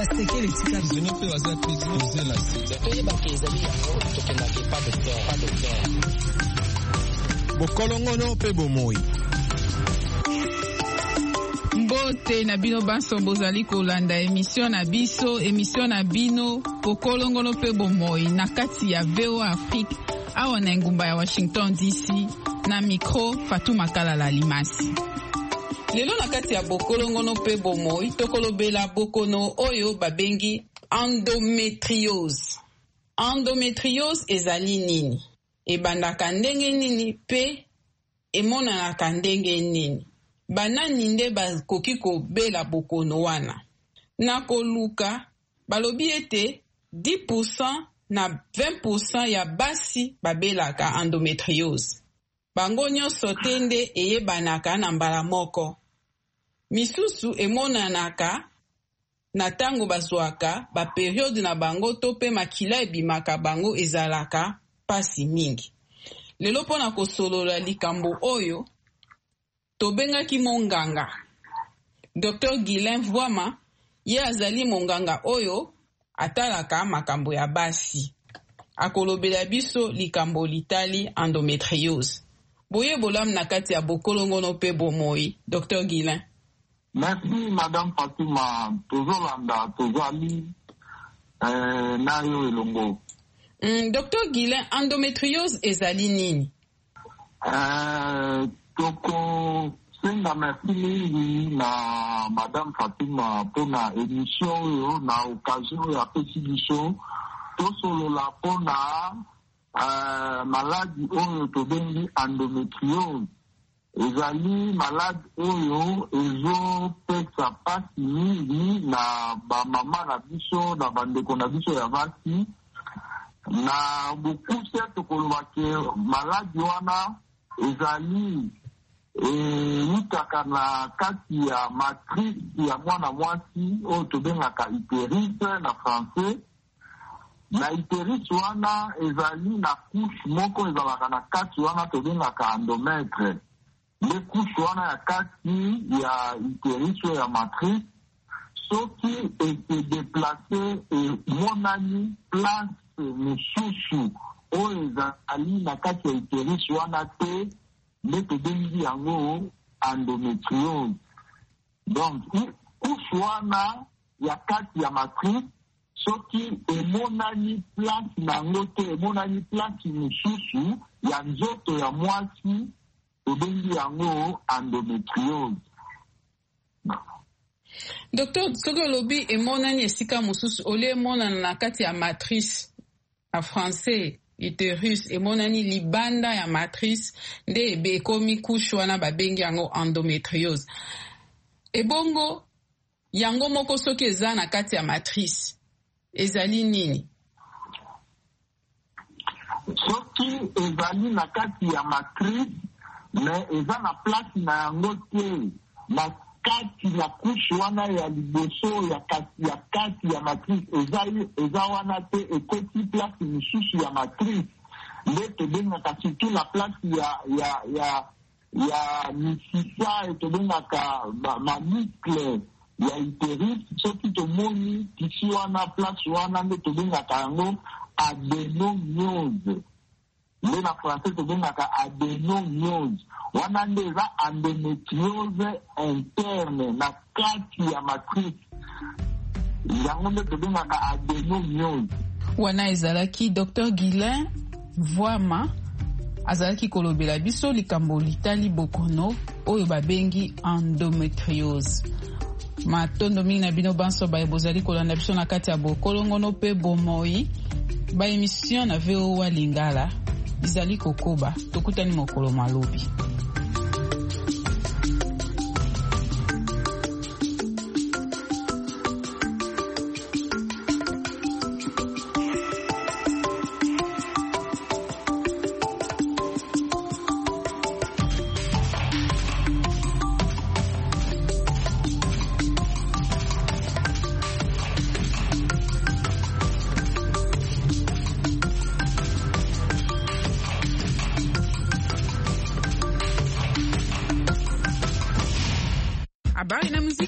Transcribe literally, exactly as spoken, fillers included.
baseke lesika zeno pe waza poser la sida toye bakezali yango tokendaki pas docteur pas docteur bokolongono pe bomoi. Mbote na bino banso bozali kolanda emission na biso emission na bino bokolongono pe bomoi na kati ya V O Afrique awa na ngumba ya Washington D C na micro Fatou Makala la Limasi. Lelo na kati ya bokolongono pe bomoi tokolobela bokono oyo babengi endometriose. Endometriose ezali nini? Ebandaka ndenge nini pe emonanaka ndenge nini? Banani nde bakoki kobela bokono wana. Na koluka balobi ete dix pour cent na vingt pour cent ya basi babelaka endometriose. Bango nyonso te nde eyebanaka na mbala moko. Misusu emonanaka na tango bazwaka ba periode na bango to pe makila ebimaka bango ezalaka pasi mingi. Lelo pona kosolola likambo oyo tobengaki monganga docteur Guilain Vuama, ye azali monganga oyo atalaka makambo ya basi. Akolobela biso likambo litali endometriose. Boye bolam na kati ya bokolongono pe bomoi, docteur Guilain. Merci Madame Fatima, tozolanda tozali euh, nayo elongo. Mm, docteur Guilain, endometriose ezali nini? Euh, toko senga merci mingi na Madame Fatima pona émission oyo na occasion ya pesi biso tosolola pona euh, maladie oyo tobengi endometriose. Ezali malade oyo ezopesa pasi mingi na bamama na biso na bandeko na biso ya basi. Na bokuse tokoloba ke maladi wana ezali eutaka na kati ya matrice ya mwana mwasi oyo tobengaka utérus na français. Na utérus wana ezali na couche moko ezalaka na kati wana tobengaka endomètre. Le couche wana ya kati ya utérus ya matrice soki ese déplacer emonani place mosusu oyo ezali na kati ya utérus wana te nde tobengi yango endometriose. Donc couche wana ya kati ya matrice soki emonani place nango te emonani place mosusu ya nzoto ya mwasi tobengi yango endometriose. Docteur, soki olobi emonani esika mosusu olie emonana na kati ya matrice en français utérus emonani libanda ya matrice nde ebe ekomi couche wana babengi yango endometriose. Ebongo yango moko soki eza na kati ya matrice ezali nini? Soki ezali na kati ya matrice mais eza na place na yango te na kati ya couche wana ya liboso ya kati ya kati ya matrice eza eza wana te ekoti place misusu ya matrice nde tobengaka surtout na place ya ya ya ya misisa tobengaka mamuscle ya utérus soki tomoni tisi wana place wana nde tobengaka yango adenomiose. Le na français tobengaka adenomiose. Wana nde eza endometriose interne na kati ya matrice. Yango nde tobengaka adenomiose. Wana ezalaki docteur Guilain Vuama azalaki kolobela biso likambo litali bokono oyo babengi endometriose. Matondo mingi na bino banso baye bozali kolanda biso na kati ya bokolongono pe bomoi ba emission na V O A Lingala izali kokoba tokutani mokolo malobi.